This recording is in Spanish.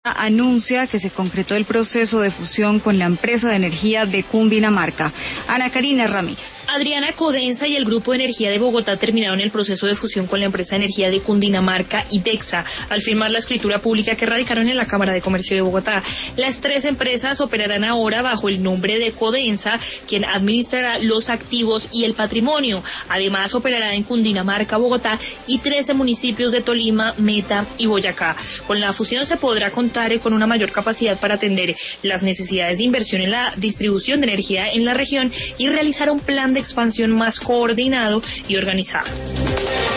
Anuncia que se concretó el proceso de fusión con la empresa de energía de Cundinamarca. Ana Karina Ramírez. Adriana, Codensa y el Grupo de Energía de Bogotá terminaron el proceso de fusión con la empresa de energía de Cundinamarca y Dexa al firmar la escritura pública que radicaron en la Cámara de Comercio de Bogotá. Las tres empresas operarán ahora bajo el nombre de Codensa, quien administrará los activos y el patrimonio. Además, operará en Cundinamarca, Bogotá y 13 municipios de Tolima, Meta y Boyacá. Con la fusión se podrá contar con una mayor capacidad para atender las necesidades de inversión en la distribución de energía en la región y realizar un plan de expansión más coordinado y organizado.